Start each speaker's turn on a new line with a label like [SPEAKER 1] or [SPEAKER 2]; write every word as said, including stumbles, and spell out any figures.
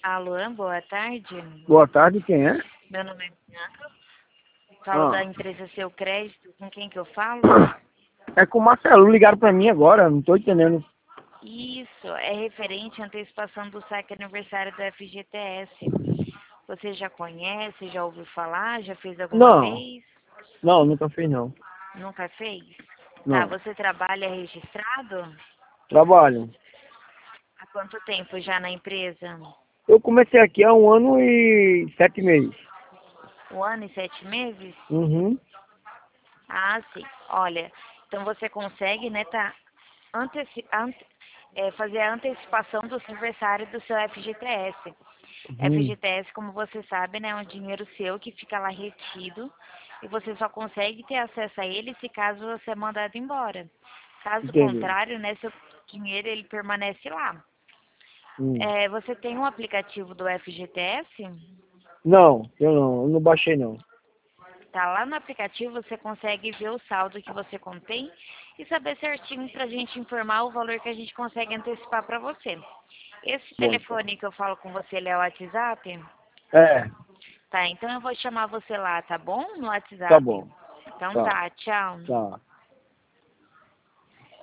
[SPEAKER 1] Alô, boa tarde.
[SPEAKER 2] Boa tarde, quem é?
[SPEAKER 1] Meu nome é Bianca. Falo
[SPEAKER 2] Ah,
[SPEAKER 1] da empresa Seu Crédito. Com quem que eu falo?
[SPEAKER 2] é com o Marcelo, ligaram pra mim agora, não tô entendendo.
[SPEAKER 1] Isso, é referente à antecipação do saque aniversário do F G T S. Você já conhece, já ouviu falar, já fez alguma
[SPEAKER 2] Não,
[SPEAKER 1] vez?
[SPEAKER 2] não, nunca fiz não.
[SPEAKER 1] Nunca fez? Tá,
[SPEAKER 2] Não,
[SPEAKER 1] você trabalha registrado?
[SPEAKER 2] trabalho.
[SPEAKER 1] Há quanto tempo já na empresa?
[SPEAKER 2] Eu comecei aqui há um ano e sete meses.
[SPEAKER 1] Um ano e sete meses?
[SPEAKER 2] Uhum,
[SPEAKER 1] Ah, sim. Olha, então você consegue, né, tá, anteci ante é, fazer a antecipação do aniversário do seu F G T S.
[SPEAKER 2] uhum,
[SPEAKER 1] F G T S, como você sabe, né, é um dinheiro seu que fica lá retido e você só consegue ter acesso a ele se caso você é mandado embora. Caso
[SPEAKER 2] entendi.
[SPEAKER 1] contrário, né, seu dinheiro ele permanece lá.
[SPEAKER 2] Hum.
[SPEAKER 1] É, você tem um aplicativo do F G T S?
[SPEAKER 2] Não, eu não, eu não baixei não.
[SPEAKER 1] Tá lá no aplicativo, você consegue ver o saldo que você contém e saber certinho para a gente informar o valor que a gente consegue antecipar para você. Esse
[SPEAKER 2] Bom, então.
[SPEAKER 1] telefone que eu falo com você, ele é o WhatsApp?
[SPEAKER 2] É,
[SPEAKER 1] Tá, então eu vou chamar você lá, tá bom? No
[SPEAKER 2] tá
[SPEAKER 1] WhatsApp.
[SPEAKER 2] bom.
[SPEAKER 1] Então
[SPEAKER 2] Tá,
[SPEAKER 1] tá, tchau.
[SPEAKER 2] tá.